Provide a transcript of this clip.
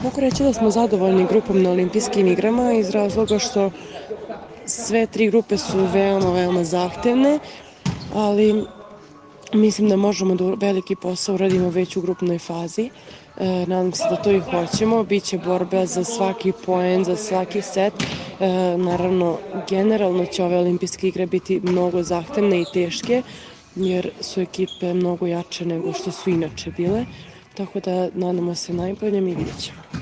Mogu reći da smo zadovoljni grupom na olimpijskim igrama iz razloga što sve tri grupe su veoma zahtevne, ali mislim da možemo da veliki posao uradimo već u grupnoj fazi. Nadam se da to i hoćemo. Biće borba za svaki poen, za svaki set. Naravno, generalno će ove olimpijske igre biti mnogo zahtevne i teške, jer su ekipe mnogo jače nego što su inače bile. Tako da nadamo se najboljem i vidjet ćemo.